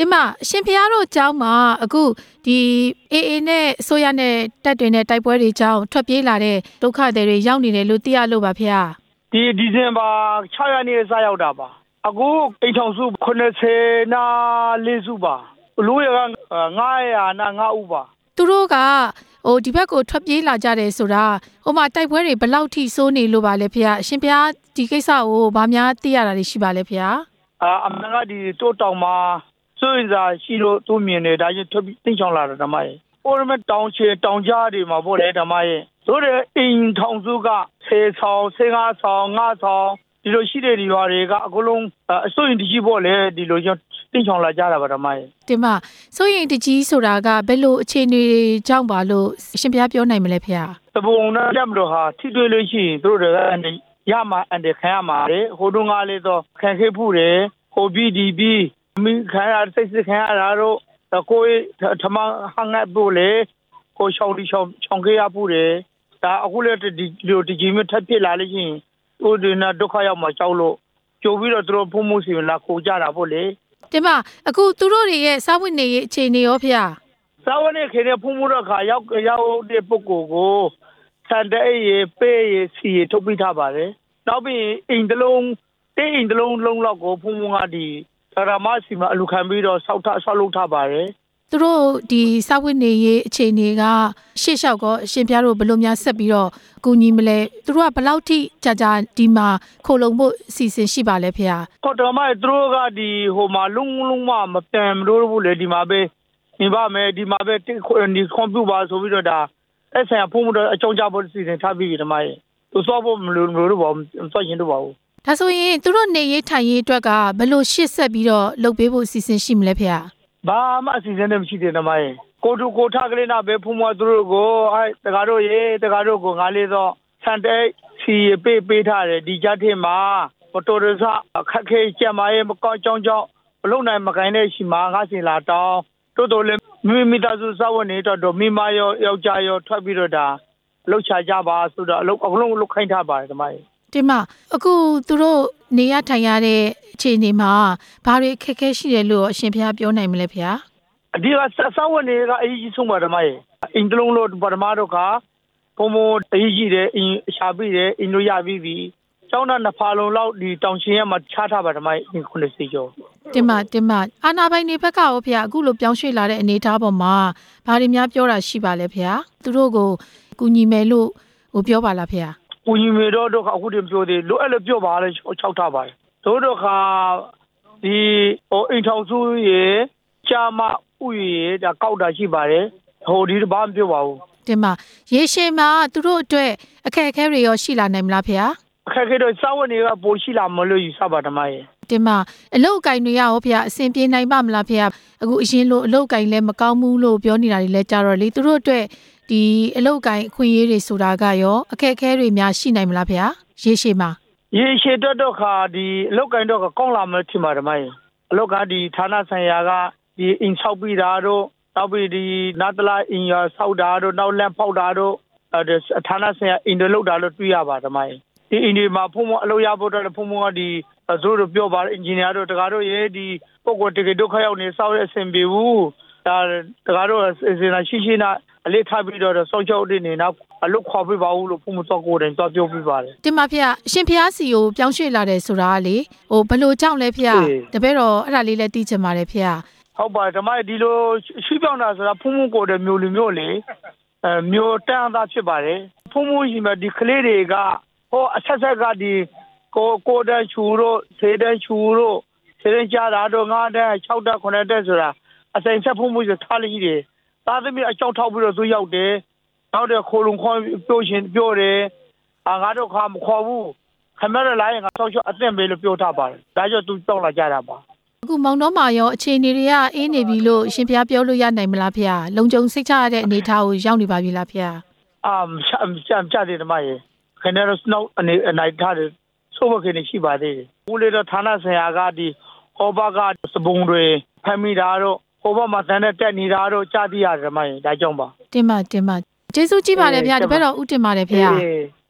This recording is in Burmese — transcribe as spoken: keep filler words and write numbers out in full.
ဒီမှာရှင်ဖျားတို့အကြောင်းမှာအခုဒီအေအေနဲ့ဆိုရနဲ့တက်တွေနဲ့တိုက်ပွဲတွေအကြောင်းထွက်ပြေးလာတဲ့ဒုက္ခတွေတွေရောက်နေတယ်လို့သိရလို့ပါဖေ။ဒီဒီဇင်ဘာ၆ရက်နေ့စရောက်တာပါအခုအိမ်ထောင်စုခုနှစ်ဆယ်နာလေးစုပါလူရကငါးရာနာငါးဦးပါသူတို့ကဟိုဒီဘက်ကိုထွက်ပြေးလာကြတယ်ဆိုတာဟိုမှာတိုက်ပွဲတွေဘယ်လောက်ထိစိုးနေလို့ပါလဲဖေ။ရှင်ဖျားဒီကိစ္စကိုဗာများသိရတာတွေရှိပါလဲဖေ။အာအမှန်ကဒီတိုးတောင်မှာစိုးရင်သာရှိလို့သူမြင်နေဒါချင်းထွက်သိချောင်းလာတယ်ဓမ္မရဲ့။ပေါ်ရမတောင်ချေတောင်ကြားတွေမှာပေါ့လေဓမ္မရဲ့။တို့တဲ့အိမ်ထောင်စုကဆယ်ဆောင်ဆယ်ငါးဆောင်ငါးဆောင်ဒီလိုရှိတဲ့ဒီရွာတွေကအကုန်လုံးအစိုးရင်တကြီးပေါ့လေဒီလိုချင်းသိချောင်းလာကြတာပါဓမ္မရဲ့။ဒီမှာစိုးရင်တကြီးဆိုတာကဘယ်လိုအခြေအနေကြောင့်ပါလို့ရှင်ဖျားပြောနိုင်မလဲဖေ။တပုံနဲ့တက်မလို့ဟာထိတွေ့လို့ရှိရင်တို့တွေကရမှာအန်တခံရမှာလေဟိုတုန်းကလေးတော့ခံခဲ့ဖို့တယ်ဟိုပြီးဒီပြီးမိခံရစိတ်စိတ်ခံရတာတော့ကိုယ်ထမဟငတ်ဖို့လေကိုရှောင်းဒီရှောင်းချောင်းခဲ့ရဖို့တယ်ဒါအခုလည်းဒီလိုတကြီးမထပ်ဖြစ်လာလို့ရှိရင်ဟိုဒီနာဒုက္ခရောက်မှာကြောက်လို့ကြိုပြီးတော့သူတို့ဖုံးမှုစီလာခိုကြတာပေါ့လေဒီမှာအခုသူတို့တွေရဲ့စာဝတ်နေရေးအခြေအနေရောဖေ။စာဝတ်နေခေတဲ့ဖုံးမှုတော့ခါရောက်ရောက်တဲ့ပုဂ္ဂိုလ်ကိုစံတဲ့ရေပေးရေစီရေထုတ်ပြီးထားပါတယ်နောက်ပြီးအိမ်တလုံးတိအိမ်တလုံးလုံးလောက်ကိုဖုံးဖုံးကဒီဓမ္မစီမှာအလူခံပြီးတော့စောက်ထဆောက်လုပ်ထားပါတယ်သူတို့ဒီစာဝတ်နေရေးအခြေအနေကရှေ့လျှောက်ကောအရှင်ပြတို့ဘယ်လိုများဆက်ပြီးတော့ကူညီမလဲသူတို့ကဘယ်လောက်ထိကြာကြာဒီမှာခိုလုံဖို့အစီအစဉ်ရှိပါလဲဖေ။ဟုတ်တယ်မသူတို့ကဒီဟိုမှာလုံးလုံးမမတန်မလို့ဘူးလေဒီမှာပဲနေပါမယ်ဒီမှာပဲဒီကွန်ပျူတာဆိုပြီးတော့ဒါအဲ့ဆိုင်ဖုံးမှုတော့အကြောင်းကြဖို့အစီအစဉ်ထားပြီးပြီဓမ္မရဲ့သူစောဖို့မလို့မလို့ပါဘူးစောရင်တော့ပါဘူးဒါဆိုရင်သူတို့နေရေးထိုင်ရေးအတွက်ကဘယ်လိုရှေ့ဆက်ပြီးတော့လုပ်ပေးဖို့အစီအစဉ်ရှိမလဲဖေ။ဘာမှအစီအစဉ်နဲ့မရှိသေးဓမ္မရဲ့ကိုတူကိုထားကလေးနာပဲဖုံးမသူတို့ကိုအဲတကားတို့ရေတကားတို့ကိုငါလေးတော့ဆန်တဲ့စီပေးပေးထားတယ်ဒီကြက်ထင်းမှာမတော်ရစအခက်ခဲကြမ်းမရဲ့မကောင်းကြောင်းကြောင်းမလုံနိုင်မကိုင်းတဲ့ရှိမှာငါစင်လာတောင်းတို့တို့လည်းမိမိသားစုစောင့်နေတော့မိမရောယောက်ျားရောထွက်ပြီးတော့ဒါလှုပ်ရှားကြပါဆိုတော့အလုံးအလုံးလှုပ်ခိုင်းထားပါတယ်ဓမ္မရဲ့ဒီမှာအခုသူတို့နေရထိုင်ရတဲ့အခြေအနေမှာဘာတွေခက်ခဲရှိတယ်လို့အရှင်ဖျားပြောနိုင်မလဲဖေ။ဒီကစောင့်နေကအရေးကြီးဆုံးပါဓမ္မရဲ့အင်္ဂလုံးလို့ပထမတော့ကဘုံဘုံအရေးကြီးတယ်အင်းရှာပြီးတယ်အင်းတို့ရပြီးပြီကျောင်းသားနှစ်ဖာလုံးလောက်ဒီတောင်ရှင်ရမှာချထားပါဓမ္မရဲ့ခုနှစ်စီကျော်တင်ပါတင်ပါအာနာပိုင်နေဘက်ကရောဖေအခုလိုပြောင်းရွှေ့လာတဲ့အနေအထားပေါ်မှာဘာတွေများပြောတာရှိပါလဲဖေသူတို့ကိုကူညီမယ်လို့ဟိုပြောပါလားဖေကူညီမယ်တော့တော့အခုတည်းပြောသေးလို့အဲ့လိုပြောပါလေ၆ထားပါတယ်တို့တော့ခါဒီဟိုအိမ်ထောင်စုရေကြာမဥရေဒါကောက်တာရှိပါတယ်ဟိုဒီဘာမှပြောပါဘူးတင်ပါရေရှည်မှာသူတို့အတွက်အခက်အခဲတွေရောရှိလာနိုင်မလားဖေအခက်အခဲတော့စာဝတ်တွေကပိုရှိလာမလို့ယူဆပါဓမ္မရဲ့တင်ပါအလုတ်ကင်တွေရောဖေအဆင်ပြေနိုင်ပါမလားဖေအခုအရင်လိုအလုတ်ကင်လည်းမကောင်းဘူးလို့ပြောနေတာတွေလည်းကြားတော့လေသူတို့အတွက်ဒီအလုတ်ကင်အခွင့်အရေးတွေဆိုတာကရောအခက်အခဲတွေများရှိနိုင်မလားဖေရေရှည်မှာရေရှည်တော့တော့ခါဒီအလုတ်ကင်တော့ကောင်းလာမယ်ထင်ပါဓမ္မရဲ့အလုတ်ကဒီဌာနဆိုင်ရာကဒီအင်ဆောက်ပြီးတာတော့နောက်ပြီးဒီနာတလာအင်ရဆောက်တာတော့နောက်လမ်းဖောက်တာတော့ဌာနဆိုင်ရာအင်တွေလောက်တာလို့တွေ့ရပါဓမ္မရဲ့ဒီအင်ဒီမှာဖုံးမအလုပ်ရဖို့တော့ဖုံးမကဒီသူတို့ပြောပါအင်ဂျင်နီယာတို့တကားတို့ရေဒီပုံကိုတကယ်ဒုက္ခရောက်နေစောက်ရအဆင်ပြေဘူးဒါတကားတို့အစင်ရှိရှိနာအလေးထားပြီးတော့စောက်ချုပ်နေနေနောက်အလုပ်ခေါ်ပြပါဦးလို့ဖုံးမစောက်ကိုယ်တိုင်တော့ပြောပြပါတယ်တင်ပါဖေအရှင်ဖျားစီကိုပြောင်းရွှေ့လာတယ်ဆိုတာလေဟိုဘလို့ကြောင့်လဲဖေတပည့်တော့အဲ့ဒါလေးလည်းသိချင်ပါတယ်ဖေဟုတ်ပါဓမ္မဒီလိုရှိပြောင်းတာဆိုတာဖုံးဖုံးကိုယ်တိုင်မျိုးလူမျိုးလေအဲမျိုးတန်းသားဖြစ်ပါတယ်ဖုံးဖုံးရှိမှဒီကလေးတွေကဟိုအဆက်ဆက်ကဒီကိုကိုတန်းချူတို့ဆေးတန်းချူတို့ဆေးတန်းကြတာတို့ငါးတန်း၆တန်းခုနှစ်တန်းဆိုတာအစိမ်ဆက်ဖုံးမှုဆိုထားလိမ့်တယ်သားသမီးအကြောင်းထောက်ပြီးတော့သူရောက်တယ်နောက်တဲ့ခိုလုံခေါ်ပြောရှင်ပြောတယ်အာငါတို့ခါမခေါ်ဘူးခမရလာရင်ငါဆောက်ချအသင့်ပဲလို့ပြောထားပါတယ်ဒါကြောင့်သူတောက်လာကြတာပါအခုမောင်တော်မာရောအခြေအနေတွေကအေးနေပြီလို့ရှင်ဖျားပြောလို့ရနိုင်မလားဖေလုံခြုံစိတ်ချရတဲ့အနေအထားကိုရောက်နေပါပြီလားဖေအာချမ်းချတယ်ဓမ္မရေခဏတော့စနောက်အနေအနိုင်ထားတယ်ဆိုဘကနေရှိပါသေးတယ်ဦးလေးတော့ဌာနဆိုင်ရာကဒီဟောဘကစပုံတွေဖမ်းမိတာတော့ဟောဘမှာတန်းတဲ့တက်နေတာတော့ကြားသိရတယ်ဓမ္မရေဒါကြောင့်ပါတင်ပါတင်ပါကျေးဇူးကြည့်ပါတယ်ဖေတပည့်တော်ဥတင်ပါတယ်ဖေ